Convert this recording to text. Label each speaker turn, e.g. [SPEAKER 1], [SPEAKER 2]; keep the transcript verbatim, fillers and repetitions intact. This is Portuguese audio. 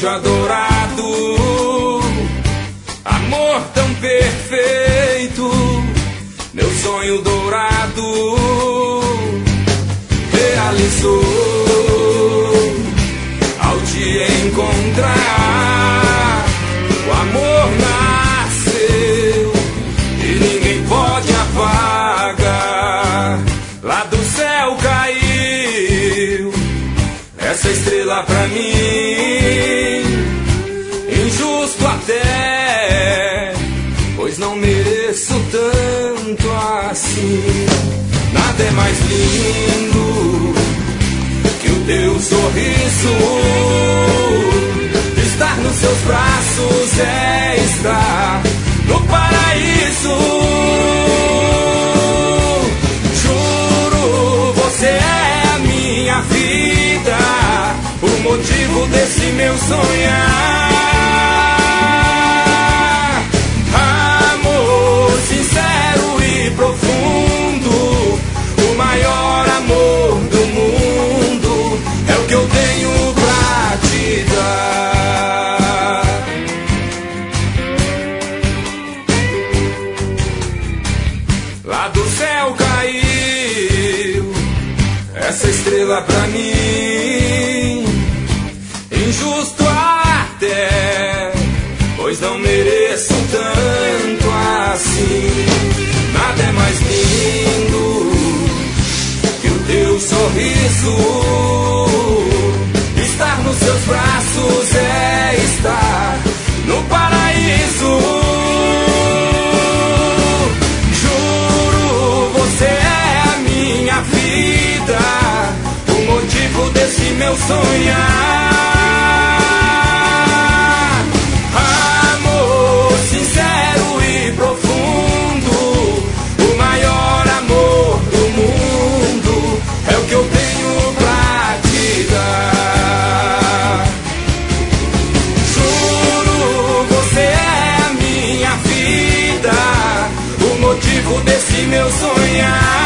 [SPEAKER 1] anjo adorado, amor tão perfeito, meu sonho dourado realizou ao te encontrar. O amor nasceu e ninguém pode apagar. Lá do céu caiu essa estrela pra mim, injusto até, pois não mereço tanto assim. Nada é mais lindo que o teu sorriso. Estar nos seus braços é estar no paraíso. Juro, você é a minha vida, o motivo desse meu sonhar. Amor sincero e profundo, o maior amor do mundo é o que eu tenho pra te dar. Lá do céu caiu essa estrela pra mim, injusto até, pois não mereço tanto assim. Nada é mais lindo que o teu sorriso. Estar nos seus braços é estar no paraíso. Juro, você é a minha vida, o motivo desse meu sonhar. Amor sincero e profundo, o maior amor do mundo é o que eu tenho pra te dar. Juro, você é a minha vida, o motivo desse meu sonhar.